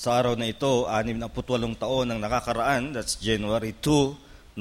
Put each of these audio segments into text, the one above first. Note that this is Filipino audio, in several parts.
Sa araw na ito, 68 taon ang nakakaraan, that's January 2,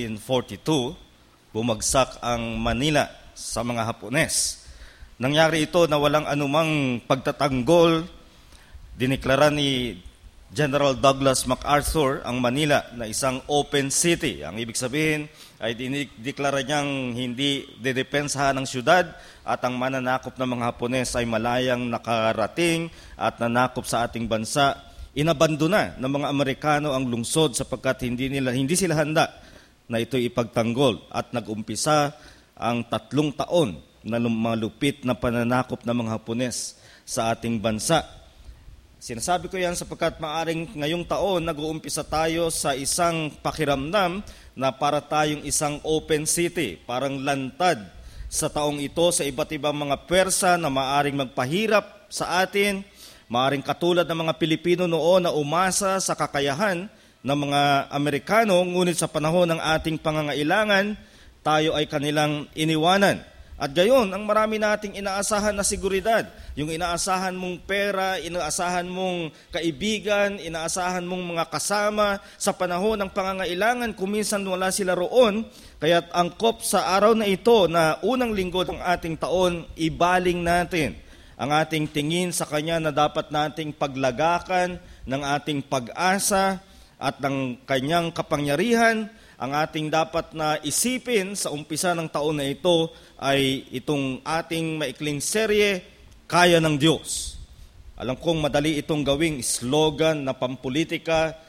1942, bumagsak ang Manila sa mga Hapones. Nangyari ito na walang anumang pagtatanggol. Diniklara ni General Douglas MacArthur ang Manila na isang open city. Ang ibig sabihin ay dinideklara niyang hindi didepensahan ng syudad at ang mananakop ng mga Hapones ay malayang nakarating at nanakop sa ating bansa. Inabandona ng mga Amerikano ang lungsod sapagkat hindi sila handa na ito'y ipagtanggol at nag-umpisa ang 3 taon na malupit na pananakop ng mga Hapones sa ating bansa. Sinasabi ko yan sapagkat maaring ngayong taon nag-uumpisa tayo sa isang pakiramdam na para tayong isang open city, parang lantad sa taong ito sa iba't ibang mga pwersa na maaring magpahirap sa atin, maaring katulad ng mga Pilipino noon na umasa sa kakayahan ng mga Amerikano, ngunit sa panahon ng ating pangangailangan, tayo ay kanilang iniwanan. At gayon, ang marami nating inaasahan na seguridad, yung inaasahan mong pera, inaasahan mong kaibigan, inaasahan mong mga kasama, sa panahon ng pangangailangan, kuminsan wala sila roon. Kaya't angkop sa araw na ito na unang linggo ng ating taon, ibaling natin ang ating tingin sa Kanya na dapat nating paglagakan ng ating pag-asa at ng Kanyang kapangyarihan. Ang ating dapat na isipin sa umpisa ng taon na ito ay itong ating maikling serye, Kaya ng Diyos. Alam kong madali itong gawing slogan na pampolitika,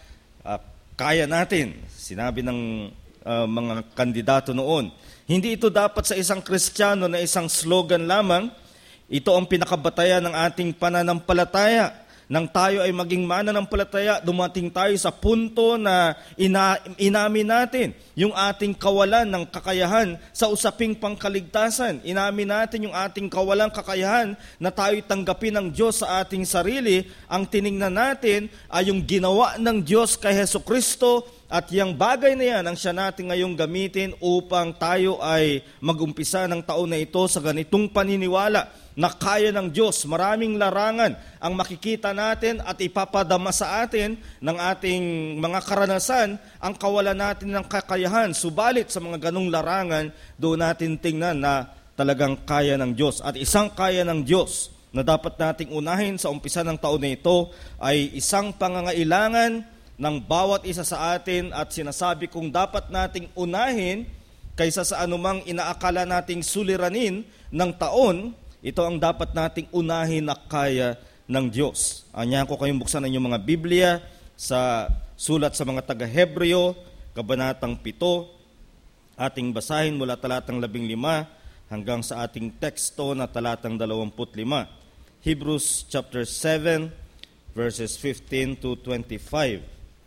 kaya natin, sinabi ng mga kandidato noon. Hindi ito dapat sa isang Kristiyano na isang slogan lamang. Ito ang pinakabatayan ng ating pananampalataya. Nang tayo ay maging mananampalataya, dumating tayo sa punto na inamin natin yung ating kawalan ng kakayahan sa usaping pangkaligtasan. Inamin natin yung ating kawalang kakayahan na tayo'y tanggapin ng Diyos sa ating sarili. Ang tiningnan natin ay yung ginawa ng Diyos kay Hesukristo at yung bagay na yan ang siya natin ngayong gamitin upang tayo ay mag-umpisa ng taon na ito sa ganitong paniniwala na kaya ng Diyos. Maraming larangan ang makikita natin at ipapadama sa atin ng ating mga karanasan ang kawalan natin ng kakayahan. Subalit sa mga ganong larangan, doon natin tingnan na talagang kaya ng Diyos. At isang kaya ng Diyos na dapat nating unahin sa umpisa ng taon na ito ay isang pangangailangan ng bawat isa sa atin at sinasabi kong dapat nating unahin kaysa sa anumang inaakala nating suliranin ng taon. Ito ang dapat nating unahin na kaya ng Diyos. Anyahan ko kayong buksan ng inyong mga Biblia sa sulat sa mga taga-Hebreo, Kabanatang 7. Ating basahin mula talatang 15 hanggang sa ating teksto na talatang 25. Hebrews chapter 7, verses 15 to 25.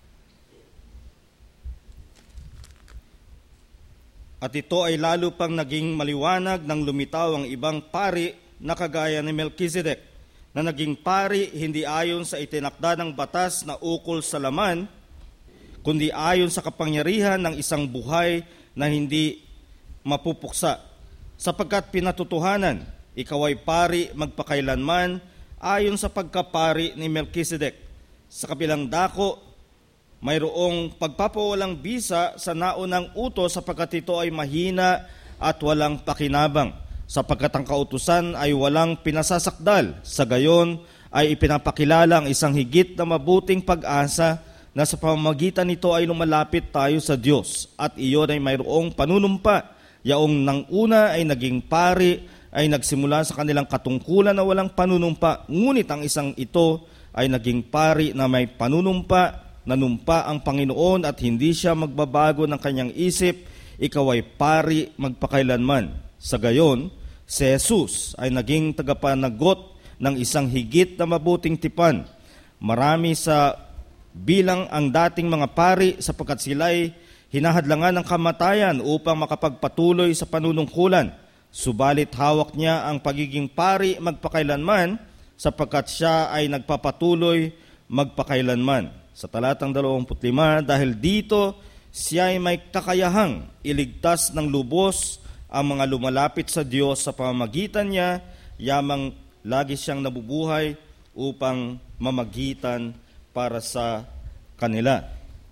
At ito ay lalo pang naging maliwanag nang lumitaw ang ibang pari na kagaya ni Melchizedek, na naging pari hindi ayon sa itinakda ng batas na ukol sa laman, kundi ayon sa kapangyarihan ng isang buhay na hindi mapupuksa. Sapagkat pinatutuhanan, ikaw ay pari magpakailanman ayon sa pagkapari ni Melchizedek. Sa kabilang dako, mayroong pagpapawalang bisa sa naunang utos sapagkat ito ay mahina at walang pakinabang. Sapagkat ang kautusan ay walang pinasasakdal. Sa gayon ay ipinapakilala ang isang higit na mabuting pag-asa na sa pamamagitan nito ay lumalapit tayo sa Diyos. At iyon ay mayroong panunumpa. Yaong nang una ay naging pari ay nagsimula sa kanilang katungkulan na walang panunumpa. Ngunit ang isang ito ay naging pari na may panunumpa. Nanumpa ang Panginoon at hindi siya magbabago ng kanyang isip. Ikaw ay pari magpakailanman. Sa gayon, si Jesus ay naging tagapanagot ng isang higit na mabuting tipan. Marami sa bilang ang dating mga pari sapagkat sila'y hinahadlangan ng kamatayan upang makapagpatuloy sa panunungkulan. Subalit hawak niya ang pagiging pari magpakailanman sapagkat siya ay nagpapatuloy magpakailanman. Sa talatang 25, dahil dito siya ay may kakayahang iligtas ng lubos ang mga lumalapit sa Diyos sa pamamagitan niya, yamang lagi siyang nabubuhay upang mamagitan para sa kanila.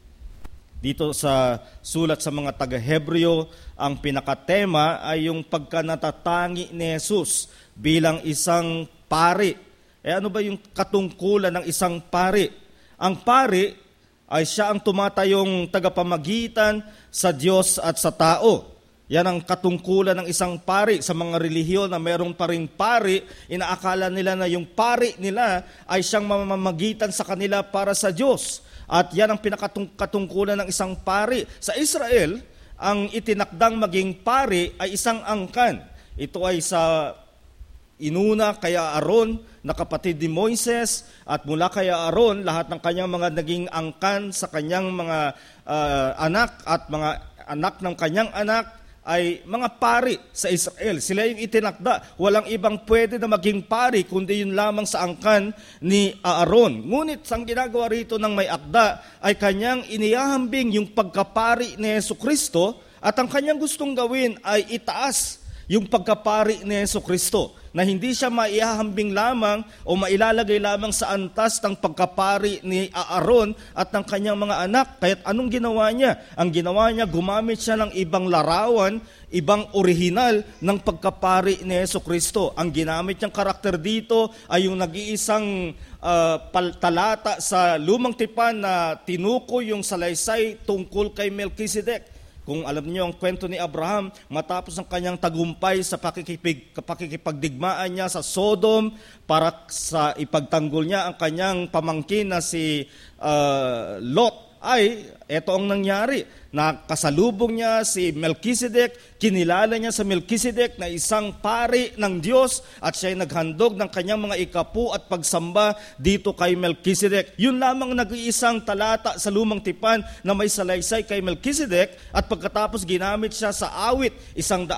Dito sa sulat sa mga taga-Hebreo, ang pinakatema ay yung pagkanatatangi ni Jesus bilang isang pari. Ano ba yung katungkulan ng isang pari? Ang pari ay siya ang tumatayong tagapamagitan sa Diyos at sa tao. Yan ang katungkulan ng isang pari. Sa mga relihiyon na meron pa ring pari, inaakala nila na yung pari nila ay siyang mamamagitan sa kanila para sa Diyos. At yan ang pinakatungkulan ng isang pari. Sa Israel, ang itinakdang maging pari ay isang angkan. Ito ay sa inuna kay Aaron na kapatid ni Moises, at mula kay Aaron, lahat ng kanyang mga naging angkan sa kanyang mga anak at mga anak ng kanyang anak ay mga pari sa Israel. Sila yung itinakda. Walang ibang pwede na maging pari kundi yun lamang sa angkan ni Aaron. Ngunit ang ginagawa rito ng may akda ay kanyang inihahambing yung pagkapari ni Jesucristo, at ang kanyang gustong gawin ay itaas yung pagkapari ni Jesucristo, na hindi siya maihahambing lamang o mailalagay lamang sa antas ng pagkapari ni Aaron at ng kanyang mga anak. Kaya't anong ginawa niya? Ang ginawa niya, gumamit siya ng ibang larawan, ibang orihinal ng pagkapari ni Jesucristo. Ang ginamit niyang karakter dito ay yung nag-iisang talata sa Lumang Tipan na tinukoy yung salaysay tungkol kay Melchizedek. Kung alam niyo ang kwento ni Abraham, matapos ang kanyang tagumpay sa pakikipagdigmaan niya sa Sodom para sa ipagtanggol niya ang kanyang pamangkin na si Lot, ay eto ang nangyari. Nakasalubong niya si Melchizedek, kinilala niya sa Melchizedek na isang pari ng Diyos, at siya ay naghandog ng kanyang mga ikapu at pagsamba dito kay Melchizedek. Yun lamang nag-iisang talata sa Lumang Tipan na may salaysay kay Melchizedek, at pagkatapos ginamit siya sa awit 110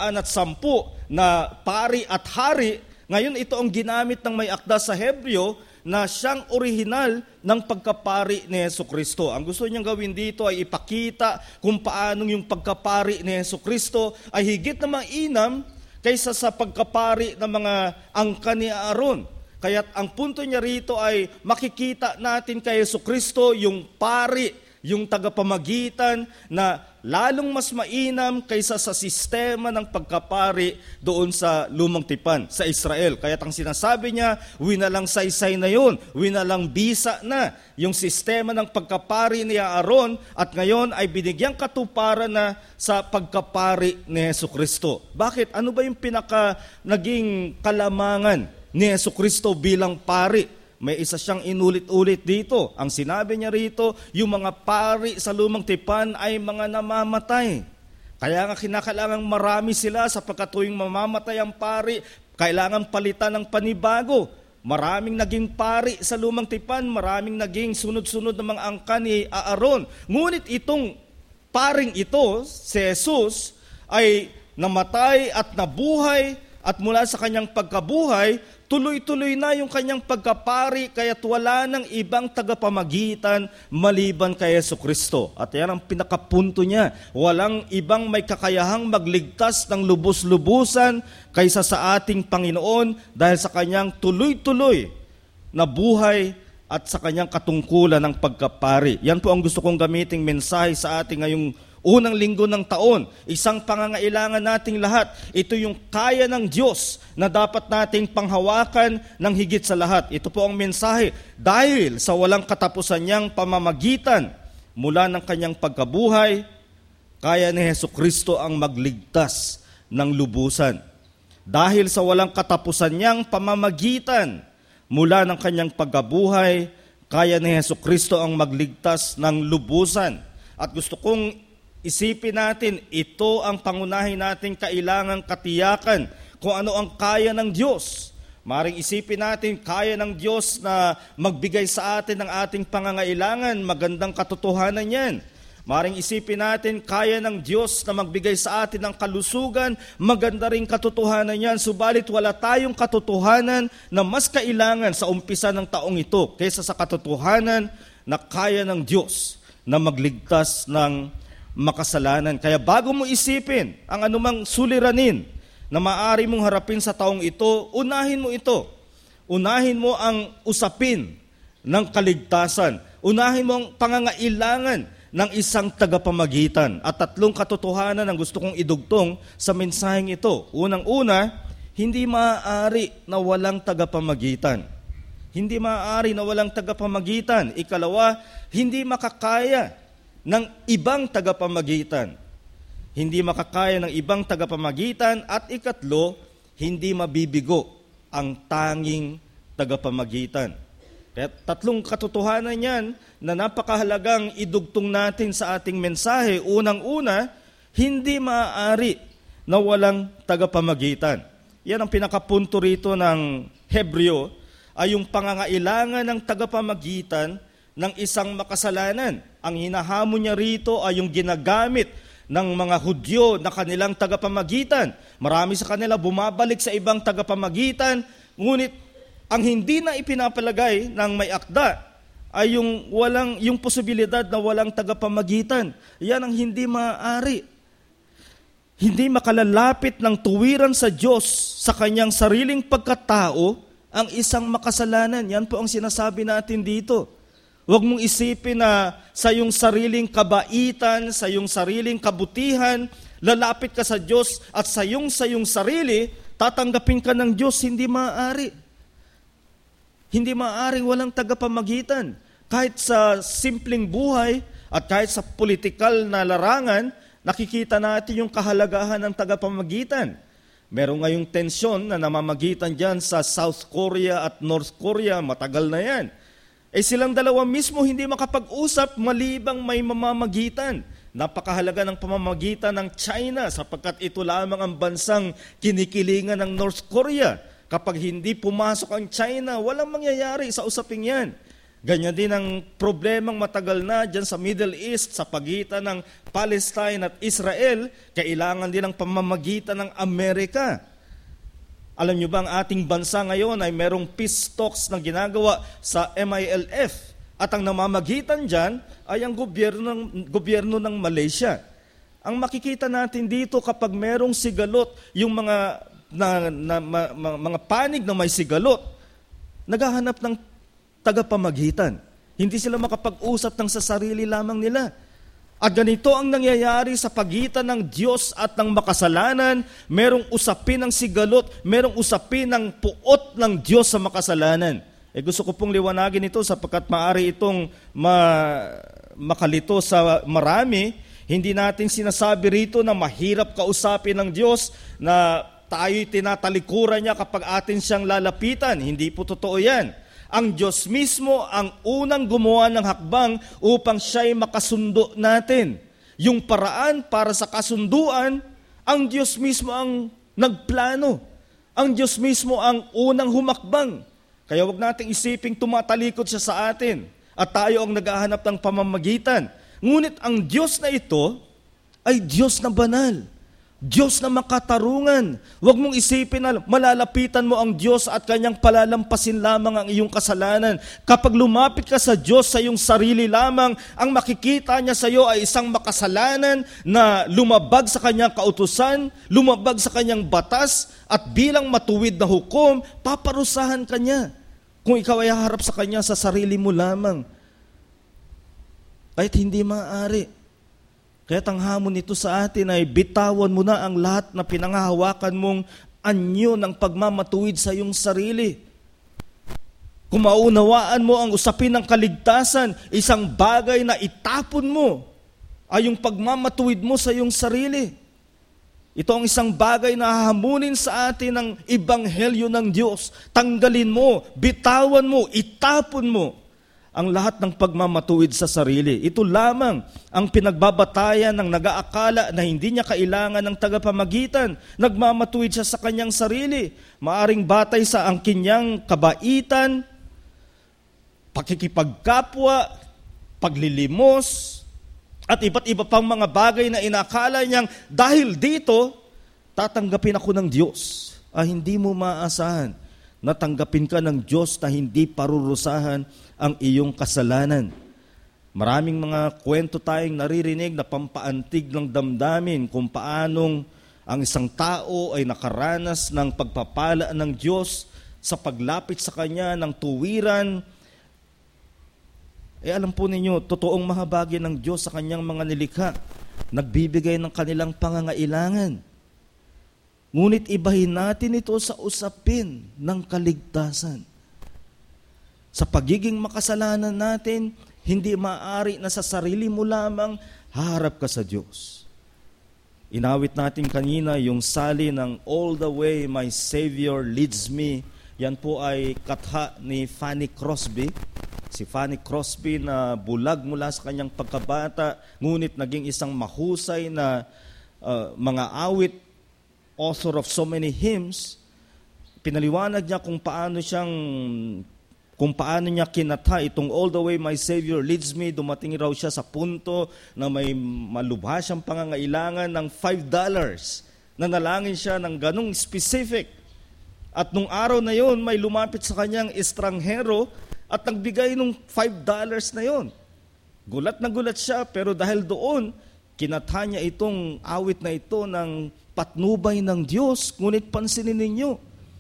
na pari at hari. Ngayon ito ang ginamit ng may akda sa Hebreo na siyang orihinal ng pagkapari ni Jesucristo. Ang gusto niyang gawin dito ay ipakita kung paano yung pagkapari ni Jesucristo ay higit na mainam kaysa sa pagkapari ng mga angkan ni Aaron. Kaya't ang punto niya rito ay makikita natin kay Jesucristo yung pari, yung tagapamagitan na lalong mas mainam kaysa sa sistema ng pagkapari doon sa Lumang Tipan, sa Israel. Kaya ang sinasabi niya, winalang saysay na yun, winalang bisa na yung sistema ng pagkapari ni Aaron, at ngayon ay binigyang katuparan na sa pagkapari ni Jesucristo. Bakit? Ano ba yung naging kalamangan ni Jesucristo bilang pari? May isa siyang inulit-ulit dito. Ang sinabi niya rito, yung mga pari sa Lumang Tipan ay mga namamatay. Kaya nga kinakailangan marami sila, sapagkat tuwing mamamatay ang pari, kailangan palitan ng panibago. Maraming naging pari sa Lumang Tipan, maraming naging sunod-sunod na mga angkan ni Aaron. Ngunit itong paring ito, si Jesus, ay namatay at nabuhay, at mula sa kanyang pagkabuhay, tuloy-tuloy na yung kanyang pagkapari, kaya't wala ng ibang tagapamagitan maliban kay Jesucristo. At yan ang pinakapunto niya. Walang ibang may kakayahang magligtas ng lubos-lubusan kaysa sa ating Panginoon dahil sa kanyang tuloy-tuloy na buhay at sa kanyang katungkulan ng pagkapari. Yan po ang gusto kong gamiting mensahe sa ating ngayong unang linggo ng taon. Isang pangangailangan nating lahat. Ito yung kaya ng Diyos na dapat nating panghawakan ng higit sa lahat. Ito po ang mensahe. Dahil sa walang katapusan niyang pamamagitan mula ng kanyang pagkabuhay, kaya ni Jesucristo ang magligtas ng lubusan. Dahil sa walang katapusan niyang pamamagitan mula ng kanyang pagkabuhay, kaya ni Jesucristo ang magligtas ng lubusan. At gusto kong isipin natin, ito ang pangunahin nating kailangang katiyakan kung ano ang kaya ng Diyos. Maring isipin natin, kaya ng Diyos na magbigay sa atin ng ating pangangailangan, magandang katotohanan yan. Maring isipin natin, kaya ng Diyos na magbigay sa atin ng kalusugan, maganda rin katotohanan yan. Subalit wala tayong katotohanan na mas kailangan sa umpisa ng taong ito kaysa sa katotohanan na kaya ng Diyos na magligtas ng makasalanan. Kaya bago mo isipin ang anumang suliranin na maaari mong harapin sa taong ito, unahin mo ito. Unahin mo ang usapin ng kaligtasan. Unahin mo ang pangangailangan ng isang tagapamagitan. At tatlong katotohanan ang gusto kong idugtong sa mensaheng ito. Unang-una, hindi maaari na walang tagapamagitan. Hindi maaari na walang tagapamagitan. Ikalawa, hindi makakaya ng ibang tagapamagitan. Hindi makakaya ng ibang tagapamagitan. At ikatlo, hindi mabibigo ang tanging tagapamagitan. Kaya tatlong katotohanan yan na napakahalagang idugtong natin sa ating mensahe. Unang-una, hindi maaari na walang tagapamagitan. Yan ang pinakapunto rito ng Hebreo, ay yung pangangailangan ng tagapamagitan ng isang makasalanan. Ang hinahamon niya rito ay yung ginagamit ng mga Hudyo na kanilang tagapamagitan. Marami sa kanila bumabalik sa ibang tagapamagitan, ngunit ang hindi na ipinapalagay ng may akda ay yung posibilidad na walang tagapamagitan. Yan ang hindi maaari. Hindi makalalapit ng tuwiran sa Diyos sa kanyang sariling pagkatao ang isang makasalanan. Yan po ang sinasabi natin dito. Huwag mong isipin na sa iyong sariling kabaitan, sa iyong sariling kabutihan, lalapit ka sa Diyos at sa iyong sarili, tatanggapin ka ng Diyos. Hindi maaari. Hindi maaaring walang tagapamagitan. Kahit sa simpleng buhay at kahit sa politikal na larangan, nakikita natin yung kahalagahan ng tagapamagitan. Meron ngayong tensyon na namamagitan dyan sa South Korea at North Korea, matagal na yan. Silang dalawa mismo hindi makapag-usap malibang may mamamagitan. Napakahalaga ng pamamagitan ng China sapagkat ito lamang ang bansang kinikilingan ng North Korea. Kapag hindi pumasok ang China, walang mangyayari sa usaping yan. Ganyan din ang problemang matagal na dyan sa Middle East sa pagitan ng Palestine at Israel, kailangan din ang pamamagitan ng Amerika. Alam nyo ba ang ating bansa ngayon ay merong peace talks na ginagawa sa MILF at ang namamagitan dyan ay ang gobyerno ng Malaysia. Ang makikita natin dito kapag merong sigalot yung mga panig na may sigalot, naghahanap ng tagapamagitan. Hindi sila makapag-usap ng sa sarili lamang nila. At ganito ang nangyayari sa pagitan ng Diyos at ng makasalanan. Merong usapin ng sigalot, merong usapin ng puot ng Diyos sa makasalanan. Gusto ko pong liwanagin ito sapagkat maaari itong makalito sa marami. Hindi natin sinasabi rito na mahirap kausapin ng Diyos, na tayo'y tinatalikuran niya kapag atin siyang lalapitan. Hindi po totoo yan. Ang Diyos mismo ang unang gumawa ng hakbang upang siya'y makasundo natin. Yung paraan para sa kasunduan, ang Diyos mismo ang nagplano. Ang Diyos mismo ang unang humakbang. Kaya wag nating isiping tumatalikod siya sa atin at tayo ang naghahanap ng pamamagitan. Ngunit ang Diyos na ito ay Diyos na banal. Diyos na makatarungan. Huwag mong isipin na malalapitan mo ang Diyos at kanyang palalampasin lamang ang iyong kasalanan. Kapag lumapit ka sa Diyos sa iyong sarili lamang, ang makikita niya sa iyo ay isang makasalanan na lumabag sa kanyang kautusan, lumabag sa kanyang batas, at bilang matuwid na hukom, paparusahan ka niya. Kung ikaw ay haharap sa kanya sa sarili mo lamang. Kahit hindi maaari. Kaya't ang hamon nito sa atin ay bitawan mo na ang lahat na pinangahawakan mong anyo ng pagmamatuwid sa iyong sarili. Kung maunawaan mo ang usapin ng kaligtasan, isang bagay na itapon mo ay yung pagmamatuwid mo sa iyong sarili. Ito ang isang bagay na hahamunin sa atin ng ebanghelyo ng Diyos. Tanggalin mo, bitawan mo, itapon mo ang lahat ng pagmamatuwid sa sarili. Ito lamang ang pinagbabatayan ng nag-aakala na hindi niya kailangan ng tagapamagitan. Nagmamatuwid siya sa kanyang sarili. Maaring batay sa ang kanyang kabaitan, pakikipagkapwa, paglilimos, at iba't iba pang mga bagay na inakala niyang dahil dito, tatanggapin ako ng Diyos. Hindi mo maaasahan. Natanggapin ka ng Diyos na hindi parurusahan ang iyong kasalanan. Maraming mga kwento tayong naririnig na pampaantig ng damdamin kung paanong ang isang tao ay nakaranas ng pagpapala ng Diyos sa paglapit sa Kanya ng tuwiran Alam po ninyo, totoong mahabagi ng Diyos sa kanyang mga nilikha. Nagbibigay ng kanilang pangangailangan. Ngunit ibahin natin ito sa usapin ng kaligtasan. Sa pagiging makasalanan natin, hindi maaari na sa sarili mo lamang haharap ka sa Diyos. Inawit natin kanina yung sali ng All the Way My Savior Leads Me. Yan po ay katha ni Fanny Crosby. Si Fanny Crosby na bulag mula sa kanyang pagkabata, ngunit naging isang mahusay na mga awit, author of so many hymns. Pinaliwanag niya kung paano niya kinatha itong All the Way My Savior Leads Me. Dumating raw siya sa punto na may malubha siyang pangangailangan ng $5. Nanalangin siya ng ganong specific. At nung araw na yon, may lumapit sa kanyang estranghero at nagbigay ng $5 na yon. Gulat na gulat siya, pero dahil doon, kinatha niya itong awit na ito ng patnubay ng Diyos. Ngunit pansinin ninyo,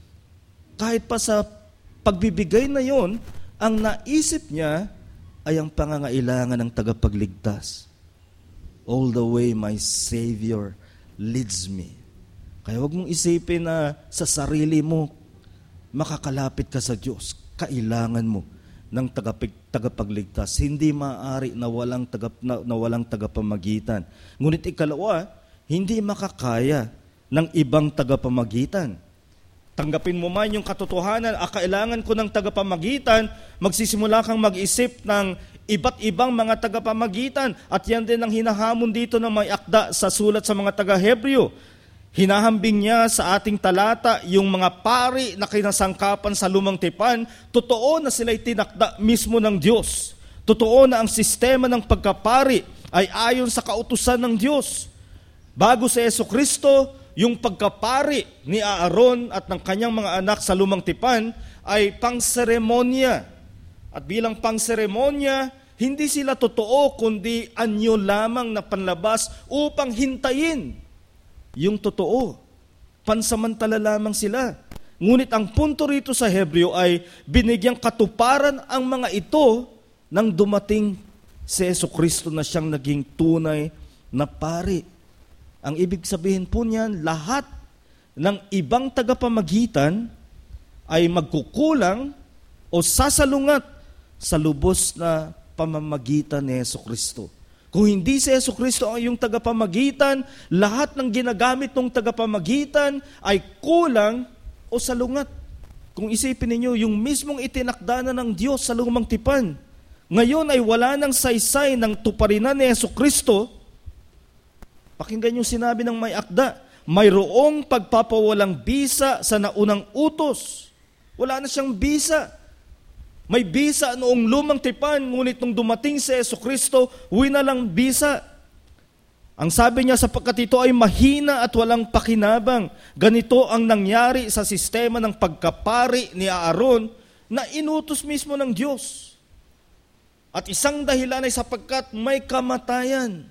kahit pa sa pagbibigay na yon, ang naisip niya ay ang pangangailangan ng tagapagligtas. All the way my Savior leads me. Kaya huwag mong isipin na sa sarili mo makakalapit ka sa Diyos. Kailangan mo ng tagapagligtas. Hindi maaari na walang tagapamagitan. Ngunit ikalawa, hindi makakaya ng ibang tagapamagitan. Tanggapin mo man yung katotohanan, kailangan ko ng tagapamagitan, magsisimula kang mag-isip ng iba't ibang mga tagapamagitan. At yan din ang hinahamon dito ng may akda sa sulat sa mga taga-Hebreo. Hinahambing niya sa ating talata yung mga pari na kinasangkapan sa lumang tipan. Totoo na sila'y tinakda mismo ng Diyos. Totoo na ang sistema ng pagkapari ay ayon sa kautusan ng Diyos. Bago sa Jesucristo, yung pagkapari ni Aaron at ng kanyang mga anak sa lumang tipan ay pangseremonya. At bilang pangseremonya, hindi sila totoo kundi anyo lamang na panlabas upang hintayin yung totoo. Pansamantala lamang sila. Ngunit ang punto rito sa Hebreo ay binigyang katuparan ang mga ito nang dumating si Jesucristo na siyang naging tunay na pari. Ang ibig sabihin po niyan, lahat ng ibang tagapamagitan ay magkukulang o sasalungat sa lubos na pamamagitan ni Jesucristo. Kung hindi si Jesucristo ang iyong tagapamagitan, lahat ng ginagamit ng tagapamagitan ay kulang o salungat. Kung isipin ninyo, yung mismong itinakda na ng Diyos sa lumang tipan, ngayon ay wala ng saysay ng tuparinan ni Jesucristo. Pakinggan yung sinabi ng may akda, mayroong pagpapawalang bisa sa naunang utos. Wala na siyang bisa. May bisa noong lumang tipan, ngunit nung dumating si Jesucristo, winalang bisa. Ang sabi niya, sapagkat ito ay mahina at walang pakinabang. Ganito ang nangyari sa sistema ng pagkapari ni Aaron na inutos mismo ng Diyos. At isang dahilan ay sapagkat may kamatayan.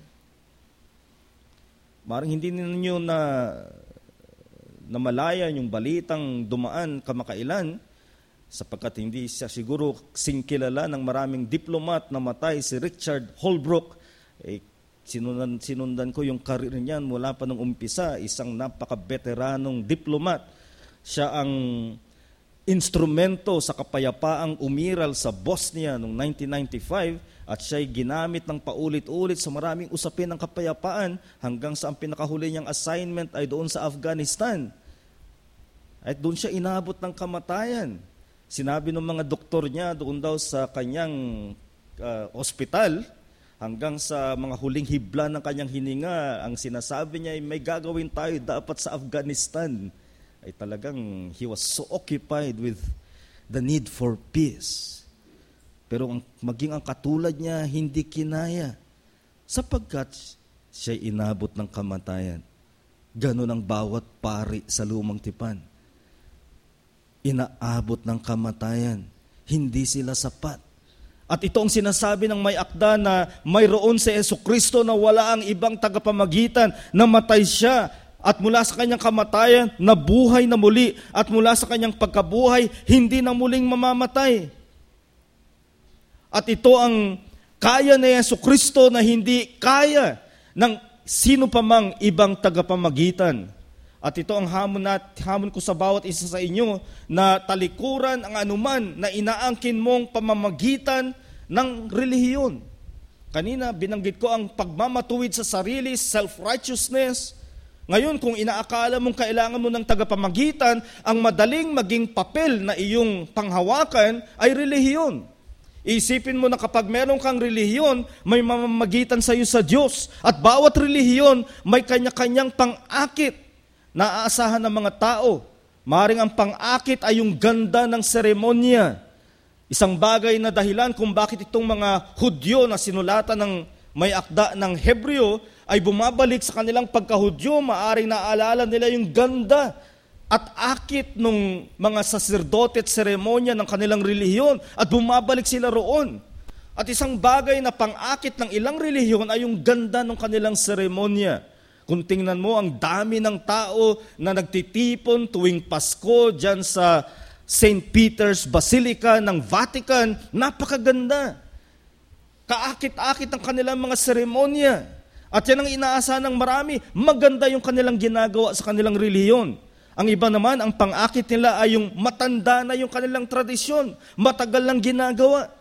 Marang hindi ninyo na namalayan yung balitang dumaan kamakailan, sapagkat hindi siya siguro singkilala ng maraming diplomat na matay, si Richard Holbrooke. Sinundan ko yung karir niyan mula pa nung umpisa, isang napaka-veteranong diplomat. Siya ang instrumento sa kapayapaang umiral sa Bosnia noong 1995 at siya'y ginamit ng paulit-ulit sa maraming usapin ng kapayapaan hanggang sa ang pinakahuli niyang assignment ay doon sa Afghanistan. At doon siya inabot ng kamatayan. Sinabi ng mga doktor niya doon daw sa kanyang ospital, hanggang sa mga huling hibla ng kanyang hininga, ang sinasabi niya ay may gagawin tayo dapat sa Afghanistan. Ay talagang he was so occupied with the need for peace. Pero maging ang katulad niya, hindi kinaya. Sapagkat siya inabot ng kamatayan. Ganon ang bawat pari sa lumang tipan. Inaabot ng kamatayan. Hindi sila sapat. At ito ang sinasabi ng may akda na mayroon si Jesucristo na wala ang ibang tagapamagitan, namatay siya at mula sa kanyang kamatayan, nabuhay na muli at mula sa kanyang pagkabuhay, hindi na muling mamamatay. At ito ang kaya ni Jesucristo na hindi kaya ng sino pa mang ibang tagapamagitan. At ito ang hamon ko sa bawat isa sa inyo na talikuran ang anuman na inaangkin mong pamamagitan ng relihiyon. Kanina binanggit ko ang pagmamatuwid sa sarili, self-righteousness. Ngayon kung inaakala mong kailangan mo ng tagapamagitan, ang madaling maging papel na iyong panghawakan ay relihiyon. Isipin mo na kapag meron kang relihiyon, may mamamagitan sa iyo sa Diyos. At bawat relihiyon may kanya-kanyang pang-akit na aasahan ng mga tao. Maring ang pang-akit ay yung ganda ng seremonya. Isang bagay na dahilan kung bakit itong mga Hudyo na sinulatan ng may akda ng Hebreo ay bumabalik sa kanilang pagka-Hudyo, maaring naalala nila yung ganda at akit ng mga saserdote at seremonya ng kanilang relihiyon at bumabalik sila roon. At isang bagay na pang-akit ng ilang relihiyon ay yung ganda ng kanilang seremonya. Kung tingnan mo, ang dami ng tao na nagtitipon tuwing Pasko dyan sa St. Peter's Basilica ng Vatican, napakaganda. Kaakit-akit ang kanilang mga seremonya. At yan ang inaasahan ng marami, maganda yung kanilang ginagawa sa kanilang relihiyon. Ang iba naman, ang pang-akit nila ay yung matanda na yung kanilang tradisyon. Matagal lang ginagawa.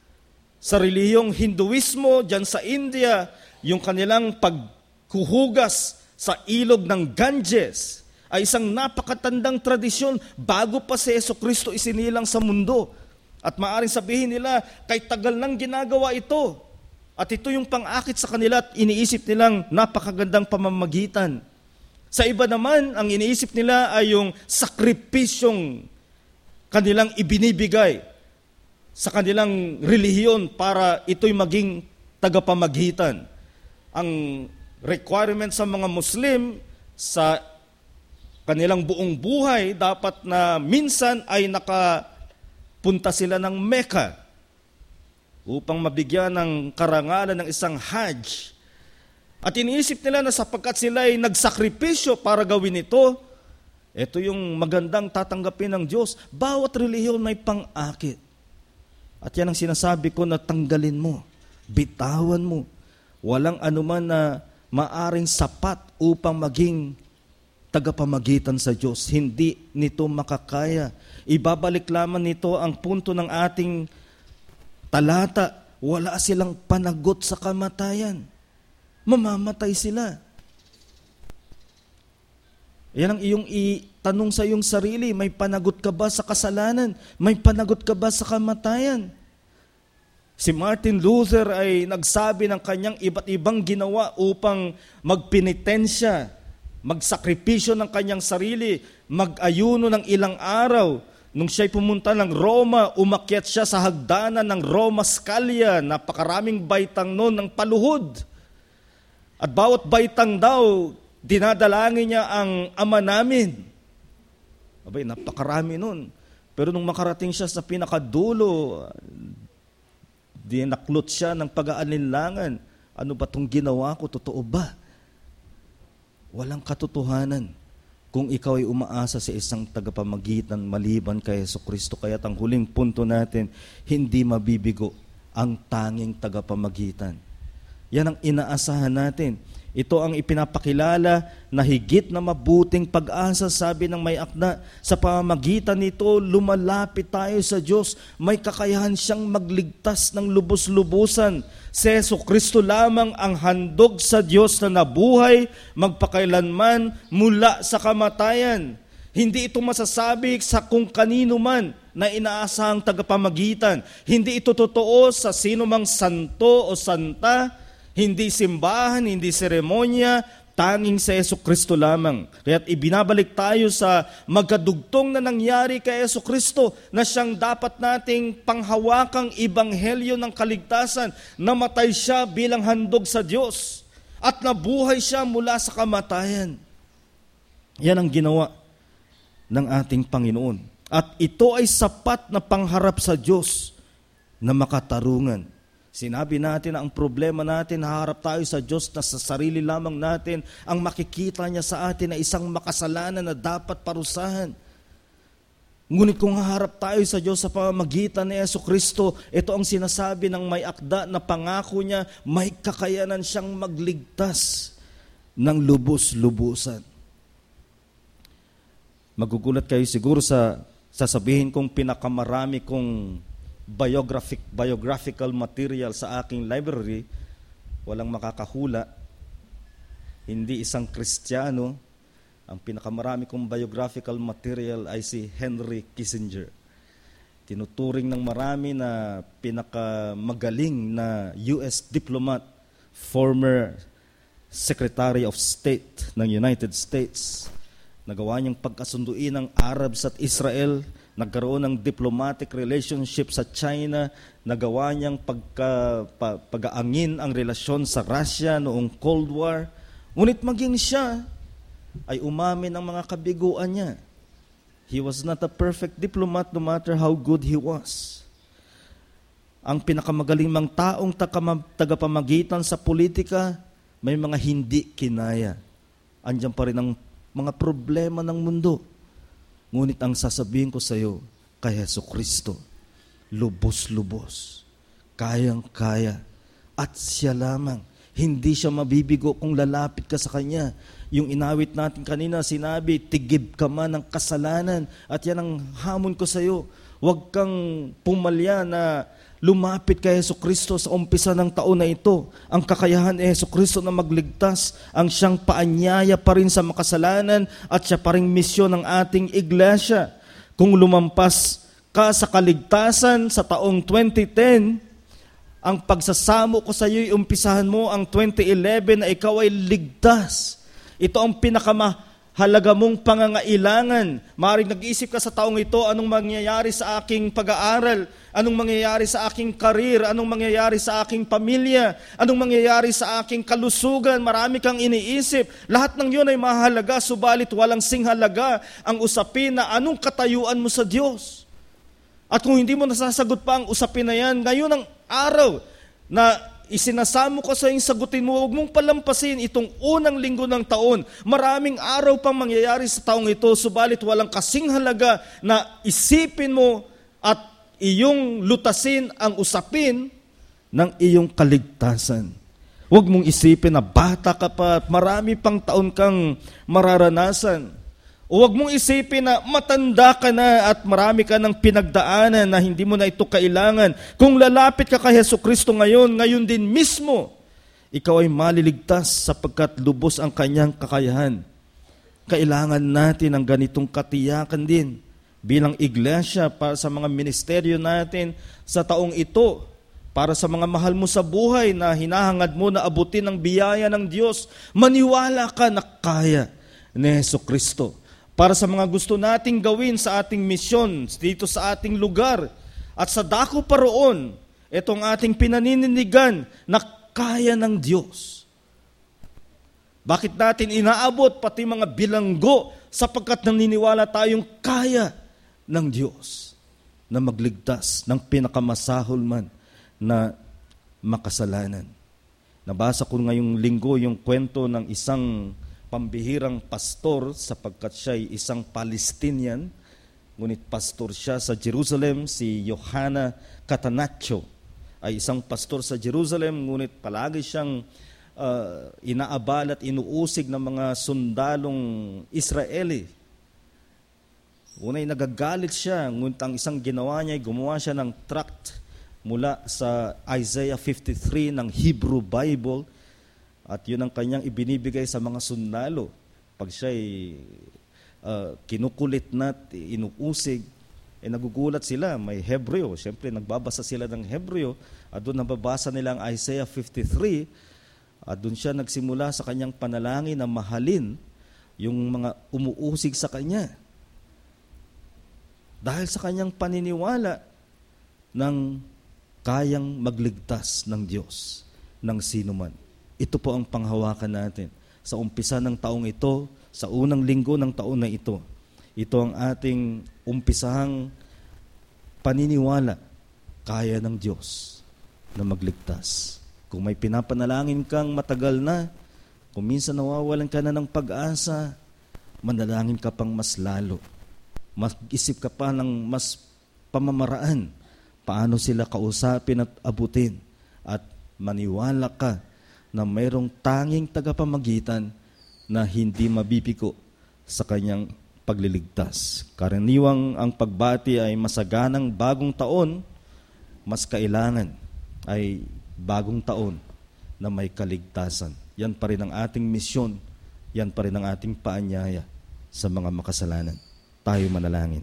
Sa relihiyong Hinduismo, dyan sa India, yung kanilang paghuhugas sa ilog ng Ganges ay isang napakatandang tradisyon bago pa si Jesucristo isinilang sa mundo. At maaaring sabihin nila, kay tagal lang ginagawa ito. At ito yung pang-akit sa kanila at iniisip nilang napakagandang pamamagitan. Sa iba naman, ang iniisip nila ay yung sakripisyong kanilang ibinibigay sa kanilang relihiyon para ito'y maging tagapamagitan. Ang requirement sa mga Muslim sa kanilang buong buhay, dapat na minsan ay nakapunta sila ng Mecca upang mabigyan ng karangalan ng isang Hajj. At iniisip nila na sapagkat sila ay nagsakripisyo para gawin ito, ito yung magandang tatanggapin ng Diyos. Bawat relihiyon may pang-akit. At yan ang sinasabi ko na tanggalin mo, bitawan mo. Walang anuman na maaring sapat upang maging tagapamagitan sa Diyos. Hindi nito makakaya. Ibabalik lamang nito ang punto ng ating talata. Wala silang panagot sa kamatayan. Mamamatay sila. Yan ang iyong itanong sa iyong sarili, may panagot ka ba sa kasalanan? May panagot ka ba sa kamatayan? Si Martin Luther ay nagsabi ng kanyang iba't ibang ginawa upang magpenitensya, magsakripisyo ng kanyang sarili, mag-ayuno ng ilang araw. Nung siya'y pumunta ng Roma, umakyat siya sa hagdanan ng Roma Scalia, napakaraming baitang noon ng paluhod. At bawat baitang daw, dinadalangin niya ang Ama namin. Abay, napakarami nun. Pero nung makarating siya sa pinakadulo, dinaklot siya ng pag-aalinlangan. Ano ba itong ginawa ko? Totoo ba? Walang katotohanan kung ikaw ay umaasa sa isang tagapamagitan maliban kay Jesucristo. Kaya't ang huling punto natin, hindi mabibigo ang tanging tagapamagitan. Yan ang inaasahan natin. Ito ang ipinapakilala na higit na mabuting pag-asa, sabi ng may akda. Sa pamamagitan nito, lumalapit tayo sa Diyos. May kakayahan siyang magligtas ng lubos-lubusan. Si Jesucristo lamang ang handog sa Diyos na nabuhay magpakailanman mula sa kamatayan. Hindi ito masasabi sa kung kanino man na inaasahang tagapamagitan. Hindi ito totoo sa sino mang santo o santa. Hindi simbahan, hindi seremonya, tanging sa Jesucristo lamang. Kaya't ibinabalik tayo sa magkadugtong na nangyari kay Jesucristo na siyang dapat nating panghawakang ibanghelyo ng kaligtasan. Namatay siya bilang handog sa Diyos at nabuhay siya mula sa kamatayan. Yan ang ginawa ng ating Panginoon. At ito ay sapat na pangharap sa Diyos na makatarungan. Sinabi natin na ang problema natin, haharap tayo sa Diyos na sa sarili lamang natin ang makikita niya sa atin na isang makasalanan na dapat parusahan. Ngunit kung haharap tayo sa Diyos sa pamamagitan ni Jesucristo, ito ang sinasabi ng may akda na pangako niya, may kakayanan siyang magligtas ng lubos-lubusan. Magugulat kayo siguro sa sasabihin kong pinakamarami kong biographical material sa aking library, walang makakahula, hindi isang Kristiyano. Ang pinakamarami kong biographical material ay si Henry Kissinger. Tinuturing ng marami na pinakamagaling na US diplomat, former Secretary of State ng United States. Nagawa niyang pagkasunduin ng Arabs at Israel, nagkaroon ng diplomatic relationship sa China, nagawa niyang pag-aangin ang relasyon sa Russia noong Cold War. Ngunit maging siya ay umamin ng mga kabiguan niya. He was not a perfect diplomat no matter how good he was. Ang pinakamagaling mang taong tagapamagitan sa politika, may mga hindi kinaya. Andiyan pa rin ang mga problema ng mundo. Ngunit ang sasabihin ko sa iyo, kay Jesucristo, lubos-lubos, kayang-kaya, at siya lamang. Hindi siya mabibigo kung lalapit ka sa Kanya. Yung inawit natin kanina, sinabi, tigib ka man ng kasalanan. At yan ang hamon ko sa iyo. Huwag kang pumalya na lumapit kay Jesucristo sa umpisa ng taon na ito. Ang kakayahan ni Jesucristo na magligtas, ang siyang paanyaya pa rin sa makasalanan at siya pa rin misyon ng ating iglesia. Kung lumampas ka sa kaligtasan sa taong 2010, ang pagsasamo ko sa iyo, umpisahan mo ang 2011 na ikaw ay ligtas. Ito ang pinakamahalaga mong pangangailangan. Maaaring nag-iisip ka sa taong ito, anong mangyayari sa aking pag-aaral? Anong mangyayari sa aking karir? Anong mangyayari sa aking pamilya? Anong mangyayari sa aking kalusugan? Marami kang iniisip. Lahat ng yun ay mahalaga, subalit walang singhalaga ang usapin na anong katayuan mo sa Diyos. At kung hindi mo nasasagot pa ang usapin na yan, ngayon ang araw na isinasamo ko sa iyong sagutin mo, huwag mong palampasin itong unang linggo ng taon. Maraming araw pang mangyayari sa taong ito, subalit walang kasing halaga na isipin mo at iyong lutasin ang usapin ng iyong kaligtasan. Huwag mong isipin na bata ka pa at marami pang taon kang mararanasan. O huwag mong isipin na matanda ka na at marami ka ng pinagdaanan na hindi mo na ito kailangan. Kung lalapit ka kay Jesucristo ngayon din mismo, ikaw ay maliligtas sapagkat lubos ang kanyang kakayahan. Kailangan natin ang ganitong katiyakan din bilang iglesia para sa mga ministeryo natin sa taong ito, para sa mga mahal mo sa buhay na hinahangad mo na abutin ang biyaya ng Diyos. Maniwala ka na kaya ni Jesucristo. Para sa mga gusto nating gawin sa ating misyon dito sa ating lugar at sa dako pa roon, itong ating pinanindigan na kaya ng Diyos. Bakit natin inaabot pati mga bilanggo sapagkat naniniwala tayong kaya ng Diyos na magligtas ng pinakamasahol man na makasalanan. Nabasa ko ngayong linggo yung kwento ng isang pambihirang pastor sapagkat siya ay isang Palestinian, ngunit pastor siya sa Jerusalem. Si Johanna Catanaccio ay isang pastor sa Jerusalem, ngunit palagi siyang inaabal at inuusig ng mga sundalong Israeli. Una'y nagagalit siya, ngunit ang isang ginawa niya ay gumawa siya ng tract mula sa Isaiah 53 ng Hebrew Bible. At yun ang kanyang ibinibigay sa mga sundalo. Pag siya'y kinukulit na, inuusig, nagugulat sila, may Hebreo. Siyempre, nagbabasa sila ng Hebreo. At doon nababasa nila ang Isaiah 53. At doon siya nagsimula sa kanyang panalangin na mahalin yung mga umuusig sa kanya. Dahil sa kanyang paniniwala ng kayang magligtas ng Diyos ng sino man. Ito po ang panghawakan natin. Sa umpisa ng taong ito, sa unang linggo ng taon na ito, ito ang ating umpisahang paniniwala, kaya ng Diyos na magligtas. Kung may pinapanalangin kang matagal na, kung minsan nawawalan ka na ng pag-asa, manalangin ka pang mas lalo. Mag-isip ka pa ng mas pamamaraan, paano sila kausapin at abutin, at maniwala ka na mayroong tanging tagapamagitan na hindi mabibiko sa kanyang pagliligtas. Karaniwang ang pagbati ay masaganang bagong taon, mas kailangan ay bagong taon na may kaligtasan. Yan pa rin ang ating misyon, yan pa rin ang ating paanyaya sa mga makasalanan. Tayo manalangin.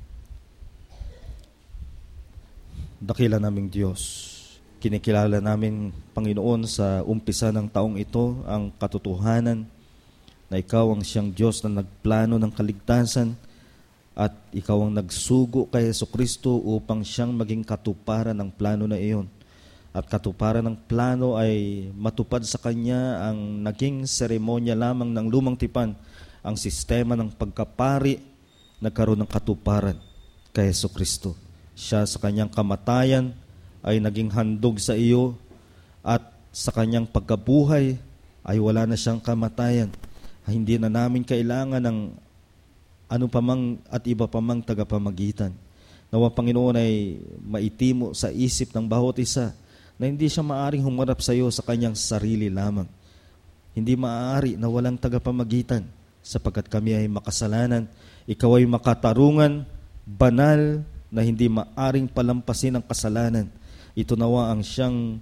Dakila naming Diyos, kinikilala namin, Panginoon, sa umpisa ng taong ito ang katotohanan na Ikaw ang siyang Diyos na nagplano ng kaligtasan at Ikaw ang nagsugo kay Jesucristo upang siyang maging katuparan ng plano na iyon. At katuparan ng plano ay matupad sa Kanya ang naging seremonya lamang ng lumang tipan, ang sistema ng pagkapari nagkaroon ng katuparan kay Jesucristo. Siya sa Kanyang kamatayan ay naging handog sa iyo at sa Kanyang pagkabuhay ay wala na siyang kamatayan. Hindi na namin kailangan ng ano pa mang at iba pa mang tagapamagitan. Nawa Panginoon ay maitimo sa isip ng bawat isa na hindi siya maaring humarap sa iyo sa Kanyang sarili lamang. Hindi maaari na walang tagapamagitan sapagkat kami ay makasalanan. Ikaw ay makatarungan, banal, na hindi maaring palampasin ang kasalanan. Ito nawa ang siyang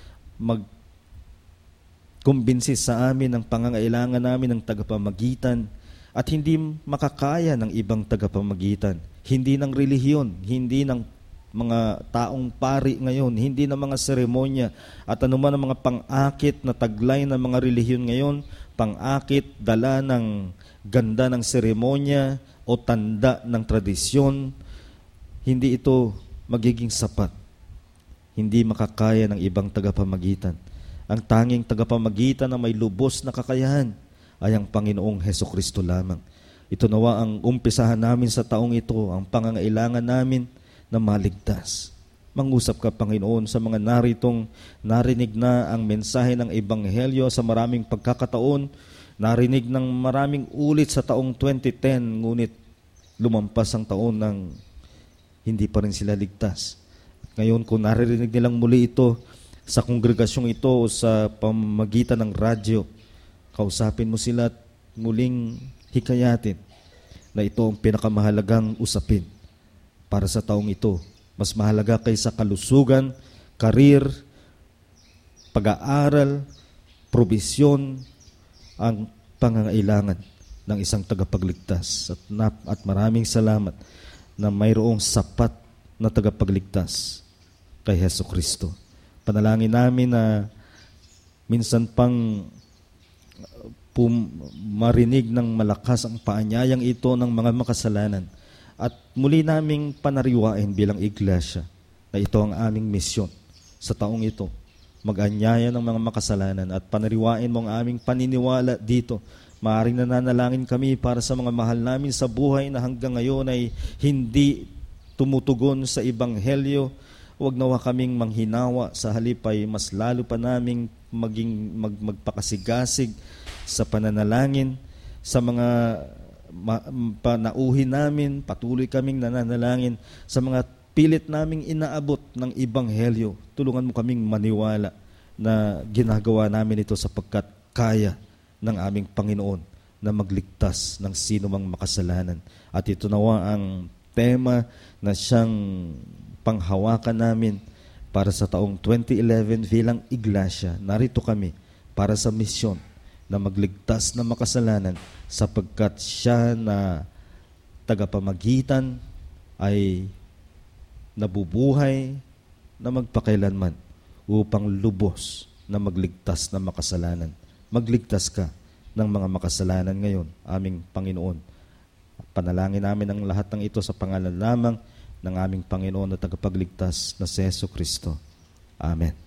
magkumbinsi sa amin ng pangangailangan namin ng tagapamagitan at hindi makakaya ng ibang tagapamagitan. Hindi ng relihiyon, hindi ng mga taong pari ngayon, hindi ng mga seremonya at anuman ang mga pang-akit na taglay ng mga relihiyon ngayon, pang-akit, dala ng ganda ng seremonya o tanda ng tradisyon, hindi ito magiging sapat. Hindi makakaya ng ibang tagapamagitan. Ang tanging tagapamagitan na may lubos na kakayahan ay ang Panginoong Hesukristo lamang. Ito nawa ang umpisahan namin sa taong ito, ang pangangailangan namin na maligtas. Mangusap ka, Panginoon, sa mga naritong narinig na ang mensahe ng Ebanghelyo sa maraming pagkakataon, narinig ng maraming ulit sa taong 2010, ngunit lumampas ang taon ng hindi pa rin sila ligtas. Ngayon, kung naririnig nilang muli ito sa kongregasyong ito o sa pamamagitan ng radyo, kausapin mo sila at muling hikayatin na ito ang pinakamahalagang usapin para sa taong ito. Mas mahalaga kaysa kalusugan, karir, pag-aaral, probisyon, ang pangangailangan ng isang tagapagligtas. At maraming salamat na mayroong sapat na tagapagligtas kay Jesucristo. Panalangin namin na minsan pang marinig ng malakas ang paanyayang ito ng mga makasalanan at muli naming panariwain bilang iglesia na ito ang aming misyon sa taong ito, mag-anyaya ng mga makasalanan at panariwain mo ang aming paniniwala dito. Maaring nananalangin kami para sa mga mahal namin sa buhay na hanggang ngayon ay hindi tumutugon sa Ebanghelyo. Huwag nawa kaming manghinawa, sa halip ay mas lalo pa naming magpakasigasig sa pananalangin. Sa mga panauhin namin, patuloy kaming nananalangin. Sa mga pilit naming inaabot ng Ebanghelyo, tulungan mo kaming maniwala na ginagawa namin ito sapagkat kaya ng aming Panginoon na magligtas ng sino mang makasalanan. At ito nawa ang tema na siyang panghawakan namin para sa taong 2011 bilang iglesia. Narito kami para sa misyon na magligtas ng makasalanan sapagkat siya na tagapamagitan ay nabubuhay na magpakailanman upang lubos na magligtas ng makasalanan. Magligtas ka ng mga makasalanan ngayon, aming Panginoon. Panalangin namin ang lahat ng ito sa pangalan lamang ng aming Panginoon at tagapagligtas na si Jesucristo. Amen.